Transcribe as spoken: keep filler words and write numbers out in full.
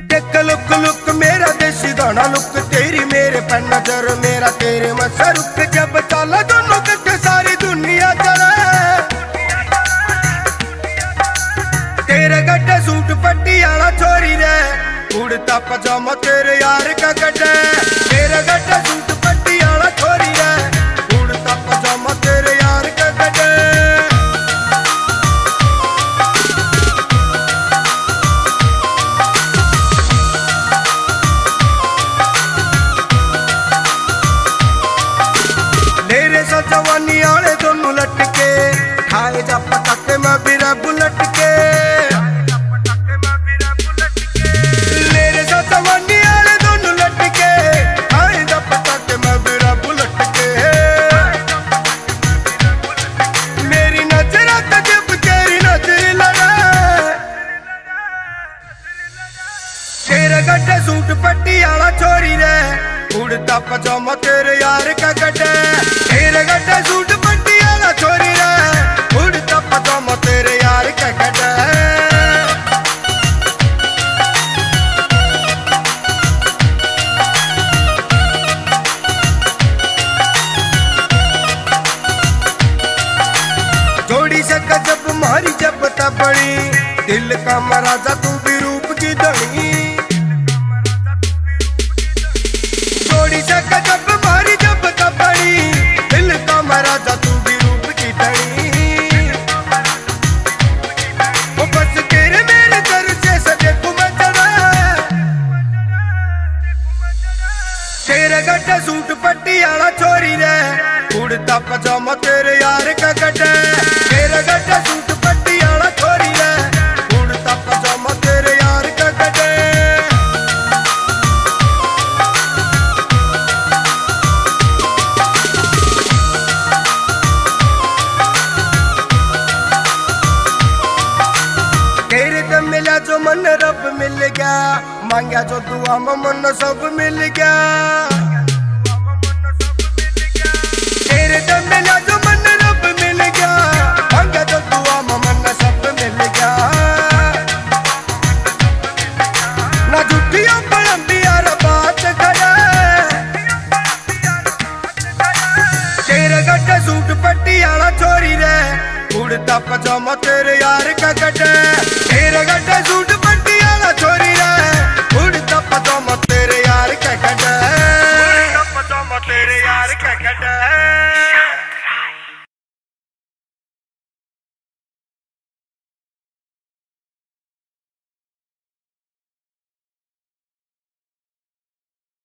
देख look look मेरा देसी गाना लुक तेरी मेरे पे नजर मेरा तेरे मसा रुक जब चला दोनों कट्ठे सारी दुनिया चले तेरे गड्ढे सूट पट्टी आला छोरी रे उड़ता पजामा तेरे यार का गड्ढे तेरे गड्ढे सूट पट्टी आला छोरी रे उड़ता पजामा तेरे यार का गड्ढे जवानी आले दोनों लटके ठाए जा पटाके मैं बिरा बुलट के मेरे साथ जवानी आले दोनों लटके ठाए जा पटाके मैं बिरा बुलट के मेरी नजर जब तेरी नजर लड़े तेरे गड्ढे सूट पट्टी आला छोरी रे उड़ता पजामा तेरे यार का गड्ढे तेरे गड्ढे सूट पट्टी आला छोरी रे उड़ता पजामा तेरे यार का गड्ढे जोड़ी से गजब मारी जब तबड़ी दिल का महाराजा तू भी रूप की धनी जब मारी जब तबड़ी दिल का महाराजा तू भी रूप की धनी वो बस तेरे मेरे दर से सजे कुमचड़ा तेरे गड्ढे सूट पट्टी आला छोरी रे उड़ता पजामा तेरे यार का गड्ढे तेरे गड्ढे सूट पट्टी आला छोरी रे उड़ता पजामा तेरे यार का गड्ढे मिला जो मन रब मिल गया मांगा जो दुआ में मन सब मिल गया तेरे तो मिला जो मन रब मिल गया मांगा जो दुआ में मन सब मिल गया ना झूठियों पलंबिया बात करे तेरे गड्ढे सूट पट्टी आला छोरी रे उड़ता पजामा तेरे यार का गड्ढे तेरे गड्ढे सूट पट्टी आला छोरी रे उड़ता पजामा तेरे यार का गड्ढे उड़ता पजामा तेरे यार का गड्ढे।